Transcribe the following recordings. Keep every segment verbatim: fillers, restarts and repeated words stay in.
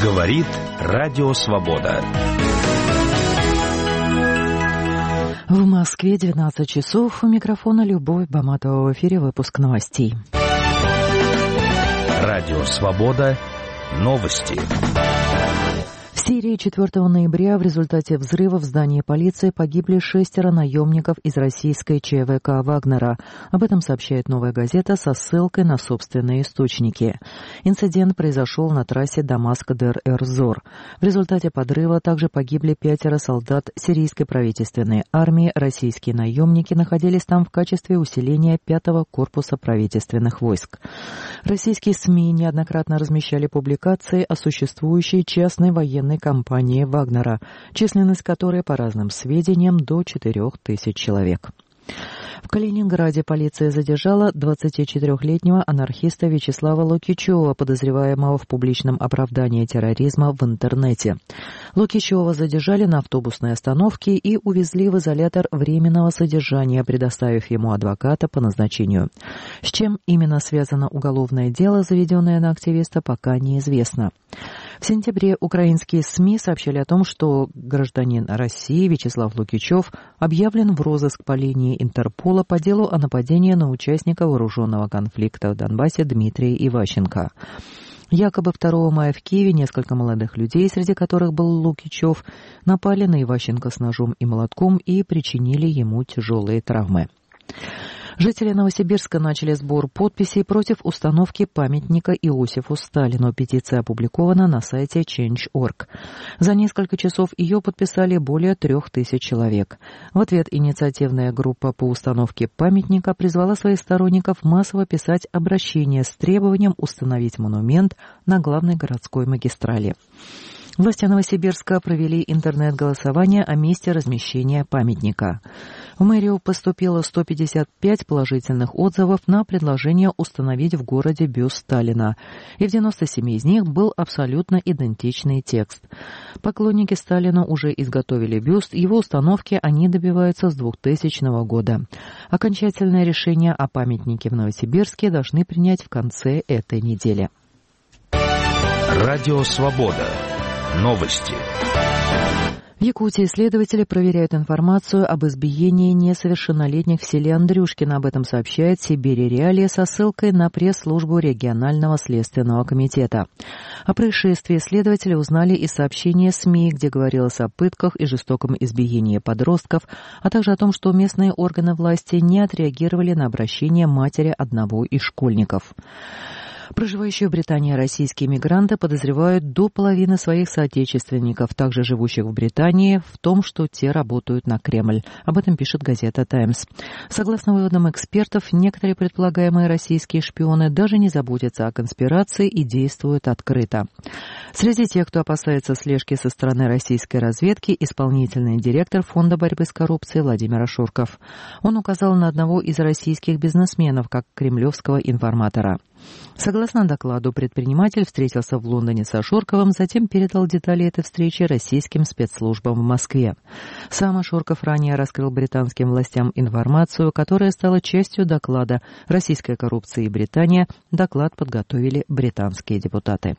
Говорит Радио Свобода. В Москве двенадцать часов. У микрофона Любовь Баматова. В эфире выпуск новостей. Радио Свобода. Новости. В Сирии четвёртого ноября в результате взрыва в здании полиции погибли шестеро наемников из российской ЧВК «Вагнера». Об этом сообщает «Новая газета» со ссылкой на собственные источники. Инцидент произошел на трассе Дамаск-Дер-Эр-Зор. В результате подрыва также погибли пятеро солдат сирийской правительственной армии. Российские наемники находились там в качестве усиления пятого корпуса правительственных войск. Российские СМИ неоднократно размещали публикации о существующей частной военной компании «Вагнера», численность которой, по разным сведениям, до четырех тысяч человек. В Калининграде полиция задержала двадцатичетырёхлетнего анархиста Вячеслава Лукичева, подозреваемого в публичном оправдании терроризма в интернете. Лукичева задержали на автобусной остановке и увезли в изолятор временного содержания, предоставив ему адвоката по назначению. С чем именно связано уголовное дело, заведенное на активиста, пока неизвестно. В сентябре украинские СМИ сообщали о том, что гражданин России Вячеслав Лукичев объявлен в розыск по линии Интерпола по делу о нападении на участника вооруженного конфликта в Донбассе Дмитрия Иващенко. Якобы второго мая в Киеве несколько молодых людей, среди которых был Лукичев, напали на Иващенко с ножом и молотком и причинили ему тяжелые травмы. Жители Новосибирска начали сбор подписей против установки памятника Иосифу Сталину. Петиция опубликована на сайте чендж точка орг. За несколько часов ее подписали более трех тысяч человек. В ответ инициативная группа по установке памятника призвала своих сторонников массово писать обращение с требованием установить монумент на главной городской магистрали. Власти Новосибирска провели интернет-голосование о месте размещения памятника. В мэрию поступило сто пятьдесят пять положительных отзывов на предложение установить в городе бюст Сталина, и в девяноста семи из них был абсолютно идентичный текст. Поклонники Сталина уже изготовили бюст, его установки они добиваются с двухтысячного года. Окончательное решение о памятнике в Новосибирске должны принять в конце этой недели. Радио Свобода. Новости. В Якутии следователи проверяют информацию об избиении несовершеннолетних в селе Андрюшкино. Об этом сообщает Сибирь Реалии со ссылкой на пресс-службу регионального следственного комитета. О происшествии следователи узнали из сообщения СМИ, где говорилось о пытках и жестоком избиении подростков, а также о том, что местные органы власти не отреагировали на обращение матери одного из школьников. Проживающие в Британии российские мигранты подозревают до половины своих соотечественников, также живущих в Британии, в том, что те работают на Кремль. Об этом пишет газета «Таймс». Согласно выводам экспертов, некоторые предполагаемые российские шпионы даже не заботятся о конспирации и действуют открыто. Среди тех, кто опасается слежки со стороны российской разведки, исполнительный директор Фонда борьбы с коррупцией Владимир Ашурков. Он указал на одного из российских бизнесменов как кремлевского информатора. Согласно докладу, предприниматель встретился в Лондоне с Ашурковым, затем передал детали этой встречи российским спецслужбам в Москве. Сам Ашурков ранее раскрыл британским властям информацию, которая стала частью доклада «Российская коррупция и Британия». Доклад подготовили британские депутаты.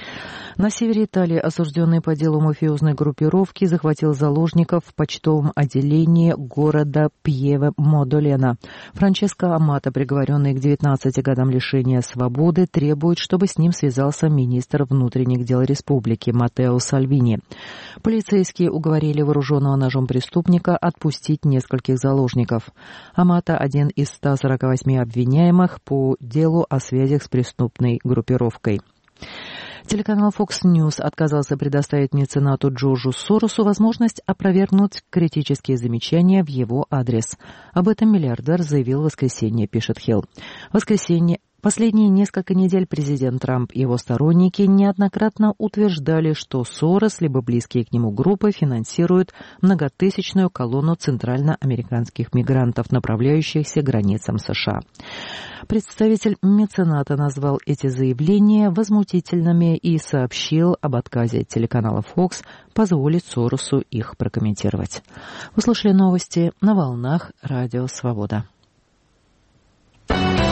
На севере Италии осужденный по делу мафиозной группировки захватил заложников в почтовом отделении города Пьеве-Модолена. Франческо Амато, приговоренный к девятнадцати годам лишения свободы, требует, чтобы с ним связался министр внутренних дел республики Маттео Сальвини. Полицейские уговорили вооруженного ножом преступника отпустить нескольких заложников. Амато – один из ста сорока восьми обвиняемых по делу о связях с преступной группировкой. Телеканал Fox News отказался предоставить меценату Джорджу Соросу возможность опровергнуть критические замечания в его адрес. Об этом миллиардер заявил в воскресенье, пишет Хилл. В воскресенье Последние несколько недель президент Трамп и его сторонники неоднократно утверждали, что Сорос, либо близкие к нему группы, финансируют многотысячную колонну центральноамериканских мигрантов, направляющихся к границам США. Представитель мецената назвал эти заявления возмутительными и сообщил об отказе телеканала Fox позволить Соросу их прокомментировать. Вы слушали новости на волнах Радио Свобода.